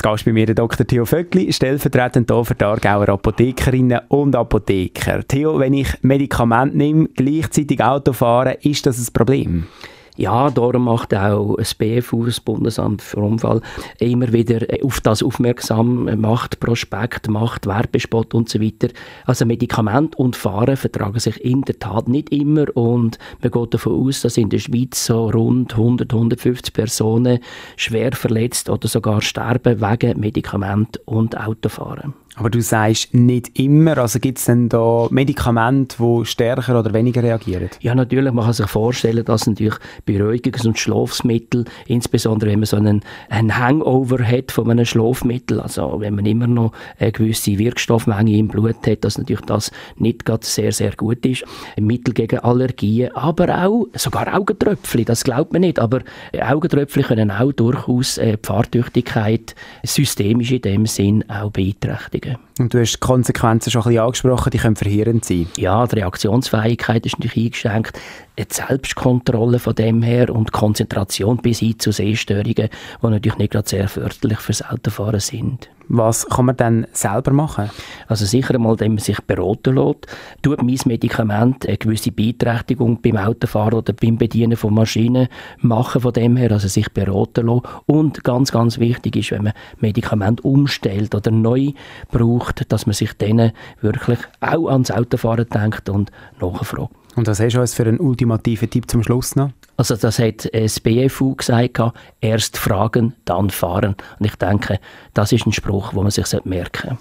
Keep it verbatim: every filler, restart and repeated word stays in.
Gast bei mir der Doktor Theo Vöckli, stellvertretend hier für die Aargauer Apothekerinnen und Apotheker. Theo, wenn ich Medikamente nehme, gleichzeitig Auto fahre, ist das ein Problem? Ja, darum macht auch das B F U, das Bundesamt für Unfall, immer wieder auf das aufmerksam, macht Prospekt, macht Werbespot und so weiter. Also Medikament und Fahren vertragen sich in der Tat nicht immer und man geht davon aus, dass in der Schweiz so rund hundert, hundertfünfzig Personen schwer verletzt oder sogar sterben wegen Medikament und Autofahren. Aber du sagst nicht immer, also gibt es denn da Medikamente, die stärker oder weniger reagieren? Ja, natürlich, man kann sich vorstellen, dass natürlich Beruhigungs- und Schlafmittel, insbesondere wenn man so einen, einen Hangover hat von einem Schlafmittel, also wenn man immer noch eine gewisse Wirkstoffmenge im Blut hat, dass natürlich das nicht gerade sehr, sehr gut ist. Mittel gegen Allergien, aber auch sogar Augentröpfchen, das glaubt man nicht, aber Augentröpfchen können auch durchaus die Fahrtüchtigkeit systemisch in dem Sinn auch beeinträchtigen. Und du hast die Konsequenzen schon ein bisschen angesprochen, die können verheerend sein. Ja, die Reaktionsfähigkeit ist natürlich eingeschränkt, die Selbstkontrolle von dem her und die Konzentration bis hin zu Sehstörungen, die natürlich nicht gerade sehr förderlich fürs Autofahren sind. Was kann man dann selber machen? Also sicher einmal, wenn man sich beraten lässt, tut mein Medikament eine gewisse Beeinträchtigung beim Autofahren oder beim Bedienen von Maschinen machen von dem her, also sich beraten lassen. Und ganz, ganz wichtig ist, wenn man Medikament umstellt oder neu braucht, dass man sich dann wirklich auch ans Autofahren denkt und nachfragt. Und was hast du uns für einen ultimativen Tipp zum Schluss noch? Also das hat das B F U gesagt, erst fragen, dann fahren. Und ich denke, das ist ein Spruch, den man sich merken sollte.